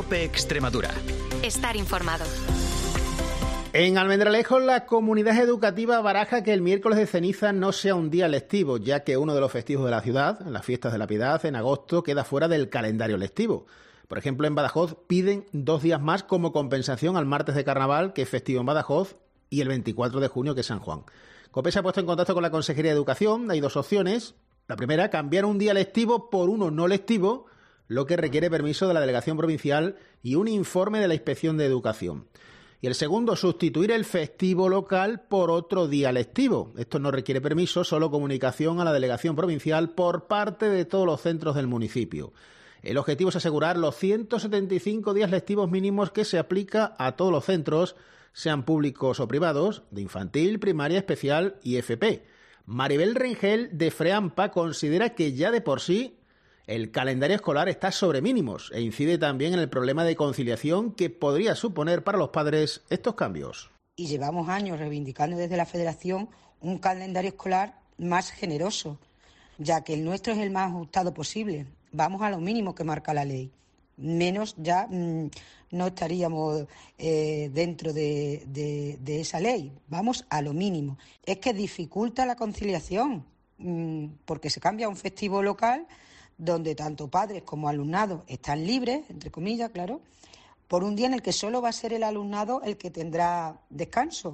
COPE Extremadura. Estar informado. En Almendralejo, la comunidad educativa baraja que el miércoles de ceniza no sea un día lectivo, ya que uno de los festivos de la ciudad, las fiestas de la Piedad, en agosto, queda fuera del calendario lectivo. Por ejemplo, en Badajoz piden 2 días más como compensación al martes de Carnaval, que es festivo en Badajoz, y el 24 de junio, que es San Juan. COPE se ha puesto en contacto con la Consejería de Educación. Hay 2 opciones. La primera, cambiar un día lectivo por uno no lectivo, lo que requiere permiso de la Delegación Provincial y un informe de la Inspección de Educación. Y el segundo, sustituir el festivo local por otro día lectivo. Esto no requiere permiso, solo comunicación a la Delegación Provincial por parte de todos los centros del municipio. El objetivo es asegurar los 175 días lectivos mínimos que se aplica a todos los centros, sean públicos o privados, de infantil, primaria, especial y FP. Maribel Rengel, de FREAMPA, considera que ya de por sí el calendario escolar está sobre mínimos e incide también en el problema de conciliación que podría suponer para los padres estos cambios. Y llevamos años reivindicando desde la Federación un calendario escolar más generoso, ya que el nuestro es el más ajustado posible. Vamos a lo mínimo que marca la ley. Menos ya no estaríamos dentro de esa ley. Vamos a lo mínimo. Es que dificulta la conciliación, porque se cambia a un festivo local donde tanto padres como alumnado están libres, entre comillas, claro, por un día en el que solo va a ser el alumnado el que tendrá descanso.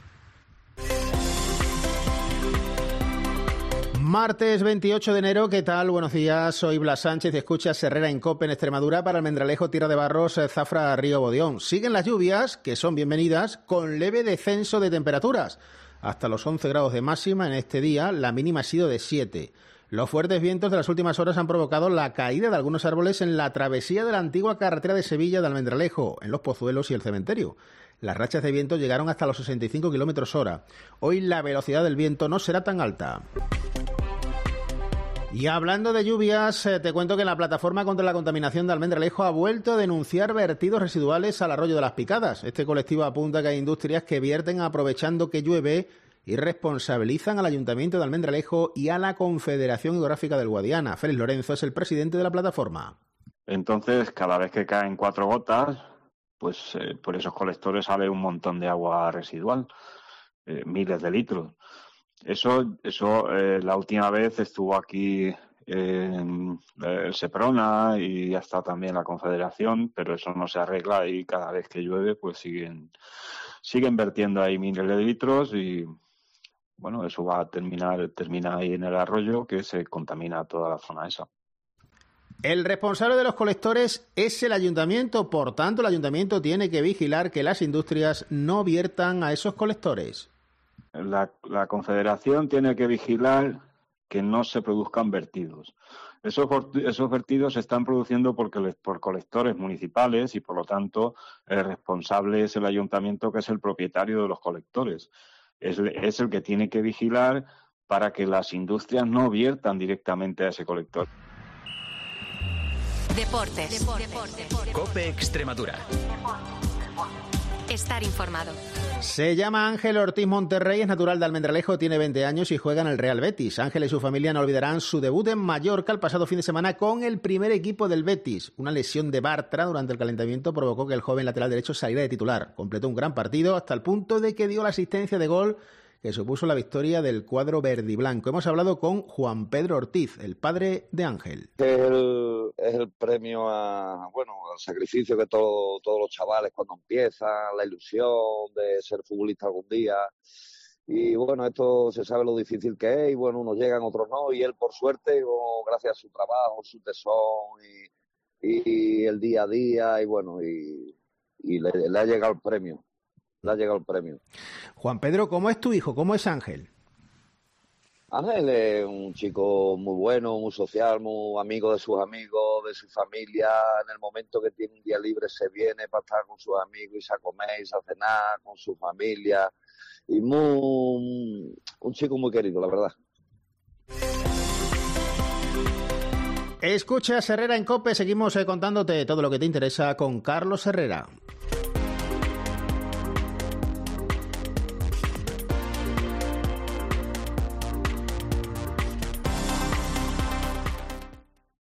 Martes 28 de enero, ¿qué tal? Buenos días, soy Blas Sánchez y escuchas Herrera en COPE en Extremadura para Almendralejo, Tierra de Barros, Zafra, Río Bodión. Siguen las lluvias, que son bienvenidas, con leve descenso de temperaturas. Hasta los 11 grados de máxima en este día, la mínima ha sido de 7. Los fuertes vientos de las últimas horas han provocado la caída de algunos árboles en la travesía de la antigua carretera de Sevilla de Almendralejo, en Los Pozuelos y el cementerio. Las rachas de viento llegaron hasta los 65 km/h. Hoy la velocidad del viento no será tan alta. Y hablando de lluvias, te cuento que la Plataforma contra la Contaminación de Almendralejo ha vuelto a denunciar vertidos residuales al arroyo de las Picadas. Este colectivo apunta que hay industrias que vierten aprovechando que llueve y responsabilizan al Ayuntamiento de Almendralejo y a la Confederación Hidrográfica del Guadiana. Félix Lorenzo es el presidente de la plataforma. Entonces, cada vez que caen 4 gotas, pues por esos colectores sale un montón de agua residual, miles de litros. Eso la última vez estuvo aquí el Seprona y hasta también la Confederación, pero eso no se arregla y cada vez que llueve pues siguen vertiendo ahí miles de litros y bueno, eso va a termina ahí en el arroyo que se contamina toda la zona esa. El responsable de los colectores es el ayuntamiento, por tanto el ayuntamiento tiene que vigilar que las industrias no viertan a esos colectores. La Confederación tiene que vigilar que no se produzcan vertidos. Esos vertidos se están produciendo por colectores municipales y, por lo tanto, el responsable es el ayuntamiento, que es el propietario de los colectores. Es el que tiene que vigilar para que las industrias no viertan directamente a ese colector. Deportes. COPE Extremadura. Estar informado. Se llama Ángel Ortiz Monterrey, es natural de Almendralejo, tiene 20 años y juega en el Real Betis. Ángel y su familia no olvidarán su debut en Mallorca el pasado fin de semana con el primer equipo del Betis. Una lesión de Bartra durante el calentamiento provocó que el joven lateral derecho saliera de titular. Completó un gran partido hasta el punto de que dio la asistencia de gol que supuso la victoria del cuadro verdiblanco. Hemos hablado con Juan Pedro Ortiz, el padre de Ángel. Es el premio al sacrificio que todos los chavales cuando empiezan, la ilusión de ser futbolista algún día. Y bueno, esto se sabe lo difícil que es y bueno, unos llegan, otros no. Y él, por suerte, gracias a su trabajo, su tesón y el día a día, y bueno, y le ha llegado el premio. Juan Pedro, ¿cómo es tu hijo? ¿Cómo es Ángel? Ángel es un chico muy bueno, muy social, muy amigo de sus amigos, de su familia. En el momento que tiene un día libre se viene para estar con sus amigos, irse a comer, irse a cenar con su familia. Y un chico muy querido, la verdad. Escuchas Herrera en COPE, seguimos contándote todo lo que te interesa con Carlos Herrera.